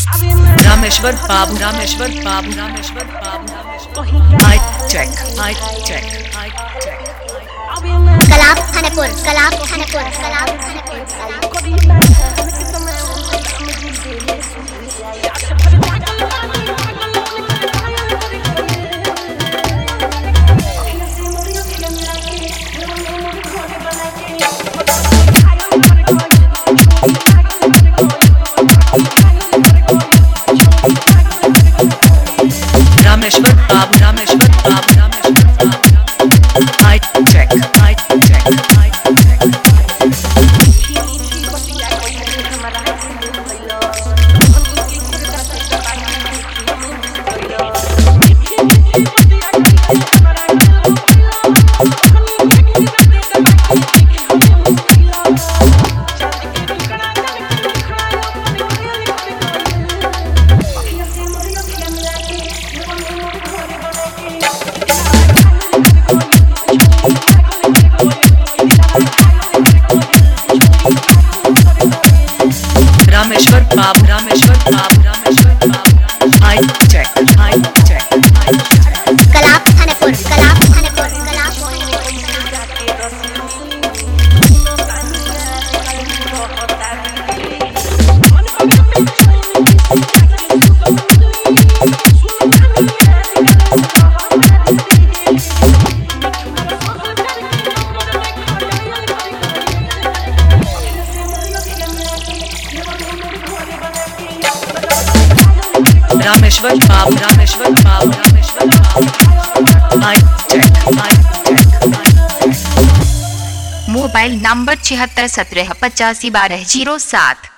रामेश्वर बाबू रामेश्वर बाबू रामेश्वर बाबू माइक चेक कलाप थानेपुर कलाप थानेपुर कलाप थानेपुर रामेश्वर बाबू रामेश्वर बाबू रामेश्वर बाबू माइक चेक रामेश्वर बाबू रामेश्वर बाबू रामेश्वर बाबू माइक चेक कलाप थानेपुर कलाप थानेपुर कलाप रामेश्वर बाबू रामेश्वर बाबू रामेश्वर बाबू माइक चेक मोबाइल नंबर 76 17 85 12 07।